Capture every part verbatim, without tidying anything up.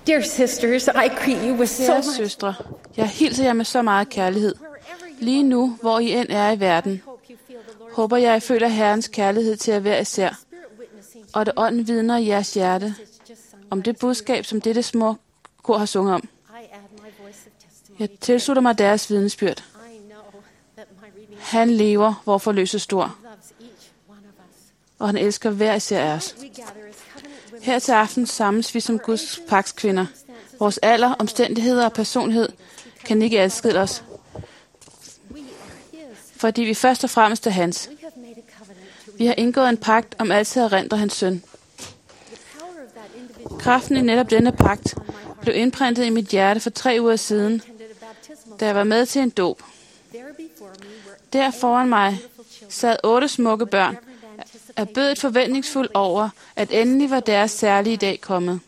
Dear sisters, I greet you with so Kære much. søstre, jeg hilser jer med så meget kærlighed. Lige nu, hvor I end er i verden, håber jeg, I føler Herrens kærlighed til jer hver især, og at ånden vidner i jeres hjerte om det budskab, som dette små kor har sunget om. Jeg tilslutter mig deres vidnesbyrd. Han lever, hvor forløses stor, og han elsker hver især af os. Her til aften samles vi som Guds pagtskvinder. Vores alder, omstændigheder og personlighed kan ikke adskille os, fordi vi først og fremmest er hans. Vi har indgået en pagt om altid at erindre hans søn. Kraften i netop denne pagt blev indprintet i mit hjerte for tre uger siden, da jeg var med til en dåb. Der foran mig sad otte smukke børn, af bødet forventningsfuld over, at endelig var deres særlige dag kommet.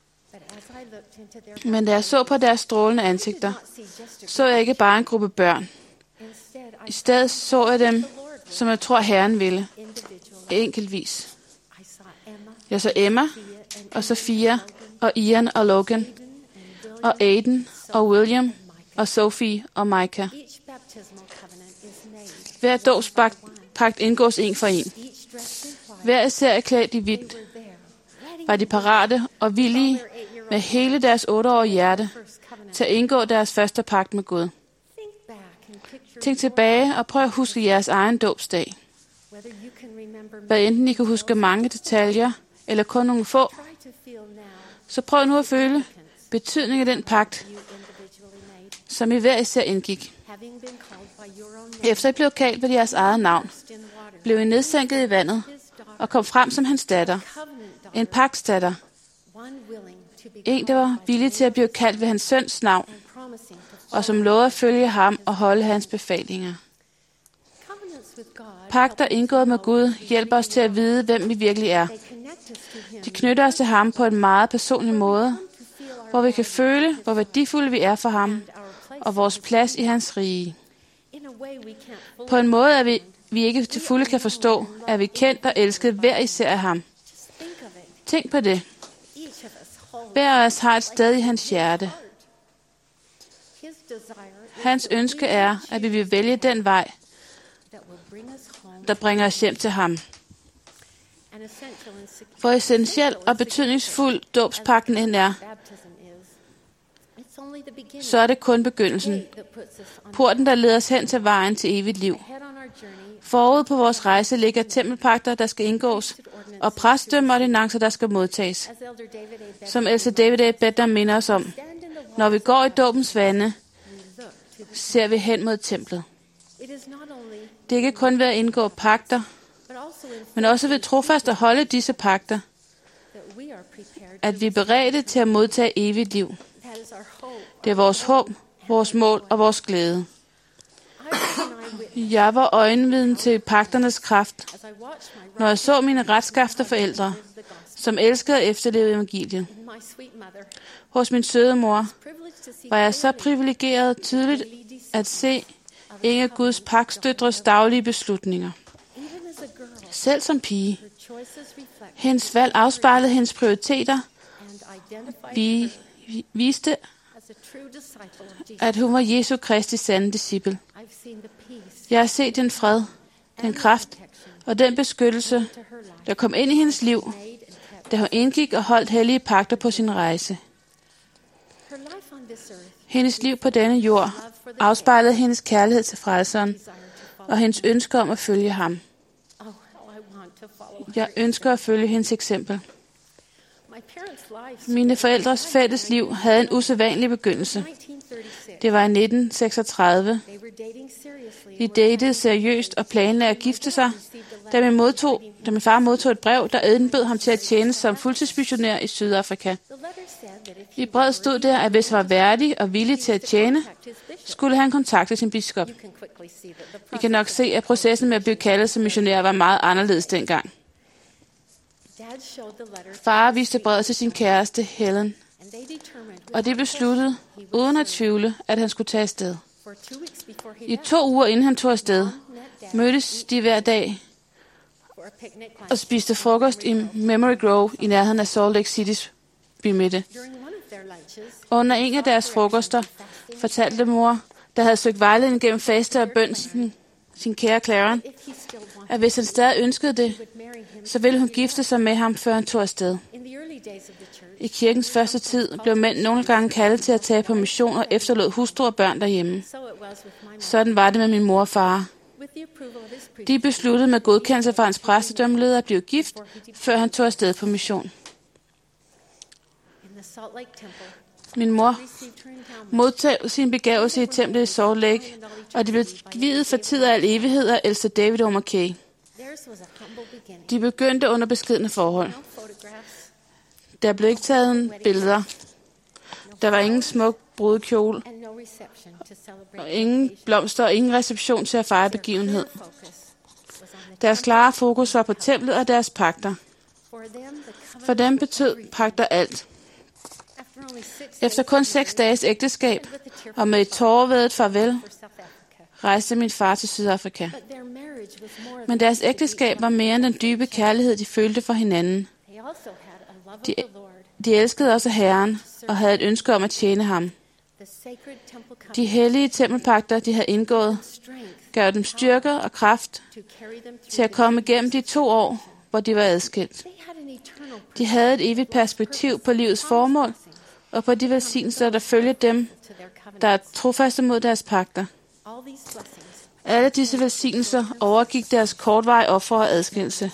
Men da jeg så på deres strålende ansigter, så jeg ikke bare en gruppe børn. I stedet så jeg dem, som jeg tror Herren ville, enkeltvis. Jeg så Emma, og Sofia, og Ian og Logan, og Aiden, og William, og Sophie, og Micah. Hver dåbspagt indgås en for en. Hver især er klædt i hvidt. Var de parate og villige med hele deres otteårige hjerte til at indgå deres første pagt med Gud. Tænk tilbage og prøv at huske jeres egen dåbsdag. Hvad enten I kan huske mange detaljer eller kun nogle få, så prøv nu at føle betydningen af den pagt, som I hver især indgik. Efter I blev kaldt ved jeres eget navn, blev I nedsænket i vandet og kom frem som hans datter, en pagtsdatter, en, der var villig til at blive kaldt ved hans søns navn, og som lovede at følge ham og holde hans befalinger. Pagter indgået med Gud hjælper os til at vide, hvem vi virkelig er. De knytter os til ham på en meget personlig måde, hvor vi kan føle, hvor værdifulde vi er for ham, og vores plads i hans rige. På en måde, at vi, vi ikke til fulde kan forstå, at vi kendt og elsket hver især af ham. Tænk på det. Hver af os har et sted i hans hjerte. Hans ønske er, at vi vil vælge den vej, der bringer os hjem til ham. For essentiel og betydningsfuld dåbspagten end er, så er det kun begyndelsen. Porten, der leder os hen til vejen til evigt liv. Forud på vores rejse ligger tempelpagter, der skal indgås, og præstdømme og ordinancer, der skal modtages. Som Elder David A. Bednar minder os om, når vi går i dåbens vande, ser vi hen mod templet. Det er ikke kun ved at indgå pagter, men også ved trofast at holde disse pagter, at vi er beredte til at modtage evigt liv. Det er vores håb, vores mål og vores glæde. Jeg var øjenviden til pagternes kraft, når jeg så mine retskafte forældre, som elskede at efterleve evangeliet. Hos min søde mor var jeg så privilegeret tydeligt at se en af Guds pagtstøtres daglige beslutninger. Selv som pige. Hendes valg afspejlede hendes prioriteter. Vi viste, at hun var Jesu Kristi sande disciple. Jeg har set den fred, den kraft og den beskyttelse, der kom ind i hendes liv, da hun indgik og holdt hellige pagter på sin rejse. Hendes liv på denne jord afspejlede hendes kærlighed til frelseren og hendes ønske om at følge ham. Jeg ønsker at følge hendes eksempel. Mine forældres fælles liv havde en usædvanlig begyndelse. Det var i nitten seksogtredive. De datede seriøst og planlagde at gifte sig, da min, modtog, da min far modtog et brev, der indbød ham til at tjene som fuldtidsmissionær i Sydafrika. I brevet stod der, at hvis han var værdig og villig til at tjene, skulle han kontakte sin biskop. I kan nok se, at processen med at blive kaldet som missionær var meget anderledes dengang. Far viste brevet til sin kæreste, Helen, og det besluttede, uden at tvivle, at han skulle tage afsted. I to uger inden han tog afsted, mødtes de hver dag og spiste frokost i Memory Grove i nærheden af Salt Lake City's bymidte. Under en af deres frokoster fortalte mor, der havde søgt vejledning gennem faste og bøn sin, sin kære Claren, at hvis han stadig ønskede det, så ville hun gifte sig med ham, før han tog afsted. I kirkens første tid blev mænd nogle gange kaldet til at tage på mission og efterlod hustru og børn derhjemme. Sådan var det med min mor og far. De besluttede med godkendelse fra hans præstedømmeleder at blive gift, før han tog afsted på mission. Min mor modtog sin begævelse i templet i Salt Lake, og de blev viet for tid og al evighed af ældste David O. McKay. De begyndte under beskedne forhold. Der blev ikke taget billeder. Der var ingen smuk brudekjole, og ingen blomster og ingen reception til at fejre begivenhed. Deres klare fokus var på templet og deres pagter. For dem betød pagter alt. Efter kun seks dages ægteskab, og med et tårevædet farvel, rejste min far til Sydafrika. Men deres ægteskab var mere end den dybe kærlighed, de følte for hinanden. De, de elskede også Herren, og havde et ønske om at tjene ham. De hellige tempelpagter, de havde indgået, gav dem styrke og kraft til at komme igennem de to år, hvor de var adskilt. De havde et evigt perspektiv på livets formål, og på de velsignelser, der følger dem, der er trofaste mod deres pagter. Alle disse velsignelser overgik deres kortvarige ofre og adskillelse.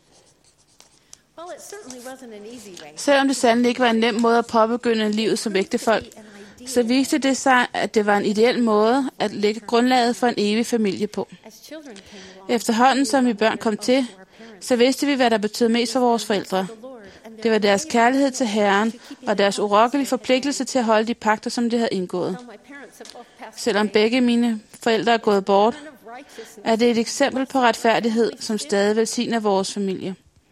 Selvom det sandelig ikke var en nem måde at påbegynde livet som ægtefolk, så viste det sig, at det var en ideel måde at lægge grundlaget for en evig familie på. Efterhånden som vi børn kom til, så vidste vi, hvad der betød mest for vores forældre. Det var deres kærlighed til Herren og deres urokkelige forpligtelse til at holde de pagter, som de havde indgået. Selvom begge mine forældre er gået bort, er det et eksempel på retfærdighed, som stadig velsigner vores familie.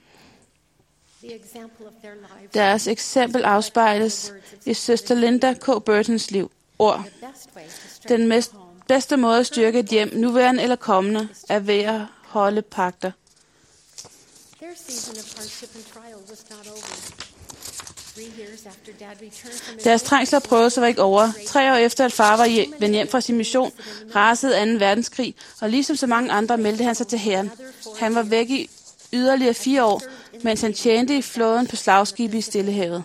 Deres eksempel afspejles i søster Linda K. Burtons liv. Ord. Den mest, bedste måde at styrke et hjem, nuværende eller kommende, er ved at holde pagter. Deres trængsler og prøvelser var ikke over. Tre år efter, at far var hjem, vendt hjem fra sin mission, rasede anden verdenskrig, og ligesom så mange andre meldte han sig til hæren. Han var væk i yderligere fire år, mens han tjente i flåden på slagskibe i Stillehavet.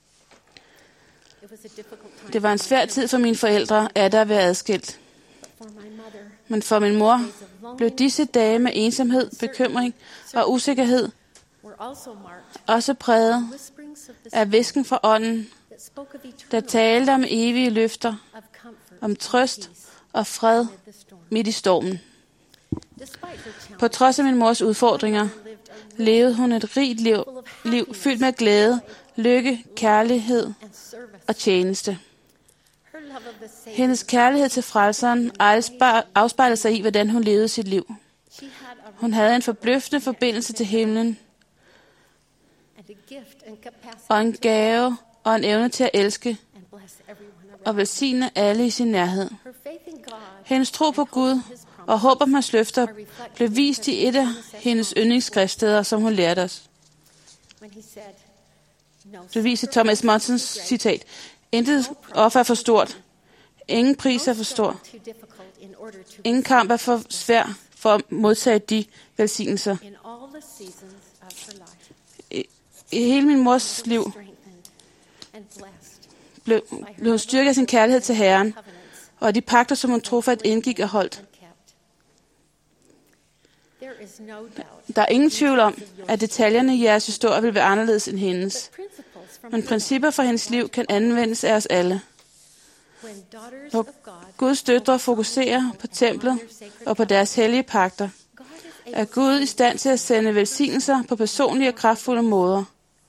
Det var en svær tid for mine forældre, at der være adskilt. Men for min mor blev disse dage med ensomhed, bekymring og usikkerhed også præget af hvisken fra ånden, der talte om evige løfter, om trøst og fred midt i stormen. På trods af min mors udfordringer, levede hun et rigt liv, liv fyldt med glæde, lykke, kærlighed og tjeneste. Hendes kærlighed til frelseren afspejlede sig i, hvordan hun levede sit liv. Hun havde en forbløffende forbindelse til himlen, og en gave og en evne til at elske og velsigne alle i sin nærhed. Hendes tro på Gud og håb om hans løfter blev vist i et af hendes yndlingsskriftsteder, som hun lærte os. Det viser Thomas Monsons citat. Intet offer er for stort. Ingen pris er for stor. Ingen kamp er for svær for at modtage de velsignelser. I, i hele min mors liv blev, blev hun styrket af sin kærlighed til Herren, og de pagter, som hun trofast indgik og holdt. Der er ingen tvivl om, at detaljerne i jeres historie vil være anderledes end hendes. Men principper for hendes liv kan anvendes af os alle. Når Guds døtre fokuserer på templet og på deres hellige pagter, er Gud i stand til at sende velsignelser på personlige og kraftfulde måder.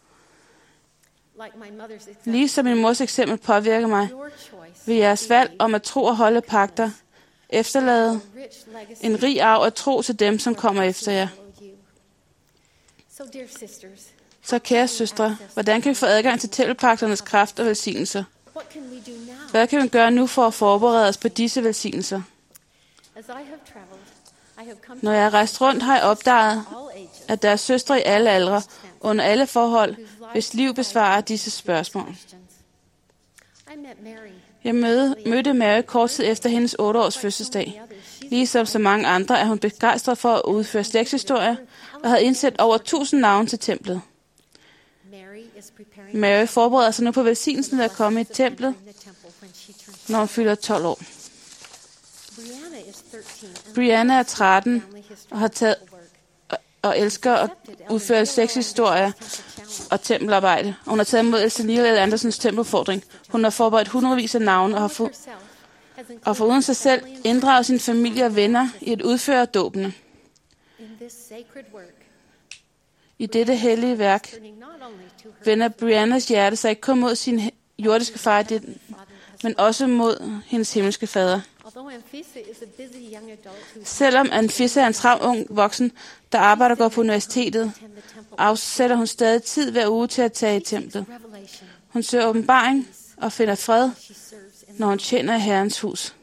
Ligesom min mors eksempel påvirker mig, vil jeres valg om at tro og holde pagter efterlade en rig arv at tro til dem, som kommer efter jer. Så kære søstre, hvordan kan vi få adgang til tempelpagternes kraft og velsignelser? Hvad kan vi gøre nu for at forberede os på disse velsignelser? Når jeg har rejst rundt, har jeg opdaget, at der er søstre i alle aldre, under alle forhold, hvis liv besvarer disse spørgsmål. Jeg mødte, mødte Mary kort tid efter hendes otte års fødselsdag. Ligesom så mange andre er hun begejstret for at udføre slægtshistorie og havde indsat over tusind navne til templet. Mary forbereder sig nu på velsignelsen ved at komme i templet, når hun fylder tolv år. Brianna er tretten og har taget og elsker at udføre slægtshistorie og tempelarbejde. Hun har taget imod Elsa Neil Andersens tempelfordring. Hun har forberedt hundredvis af navne og har for, og foruden sig selv inddraget sin familie og venner i at udføre dåbene. I dette hellige værk vender Briannas hjerte sig ikke kun mod sin jordiske far, men også mod hendes himmelske fader. Selvom Anfisa er en travl ung voksen, der arbejder og går på universitetet, afsætter hun stadig tid hver uge til at tage i templet. Hun søger åbenbaring og finder fred, når hun tjener i Herrens hus.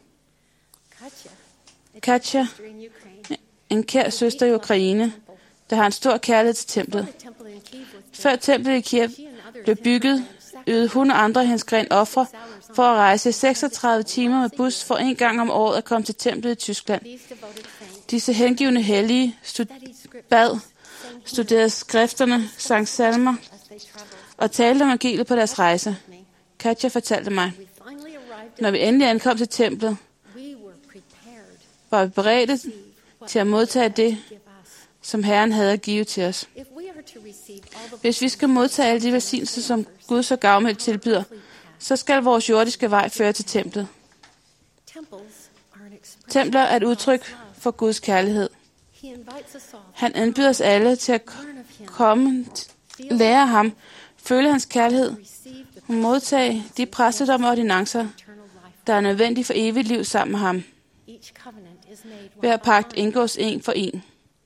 Katja, en kær søster i Ukraine, der har en stor kærlighed til templet. Før templet i Kiev blev bygget, ydede hun og andre hendes gren ofre for at rejse seksogtredive timer med bus for en gang om året at komme til templet i Tyskland. Disse hengivne hellige stud- bad, studerede skrifterne, sang salmer og talte om evangeliet på deres rejse. Katja fortalte mig, når vi endelig ankom til templet, var vi beredte til at modtage det, som Herren havde at give til os. Hvis vi skal modtage alle de velsignelser, som Gud så gavmildt tilbyder, så skal vores jordiske vej føre til templet. Templer er et udtryk for Guds kærlighed. Han indbyder os alle til at komme, lære ham, føle hans kærlighed, og modtage de præstedom og ordinancer, der er nødvendige for evigt liv sammen med ham. Hver pagt indgås en for en.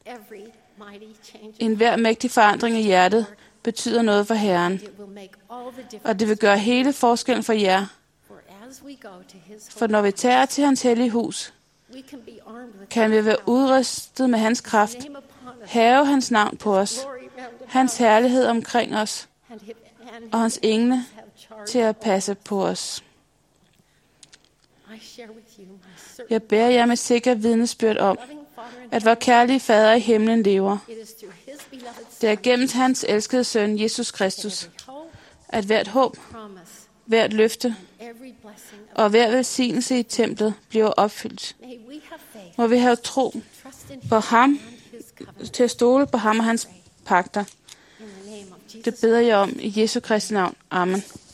En hver mægtig forandring i hjertet betyder noget for Herren, og det vil gøre hele forskellen for jer. For når vi tager til hans hellige hus, kan vi være udrustet med hans kraft, have hans navn på os, hans herlighed omkring os, og hans engle til at passe på os. Jeg bærer jer med sikker vidnesbyrd om, at vor kærlige fader i himlen lever. Det er gennem hans elskede søn, Jesus Kristus, at hvert håb, hvert løfte og hver velsignelse i templet bliver opfyldt. Må vi have tro på ham, til at stole på ham og hans pagter. Det beder jeg om i Jesu Kristi navn. Amen.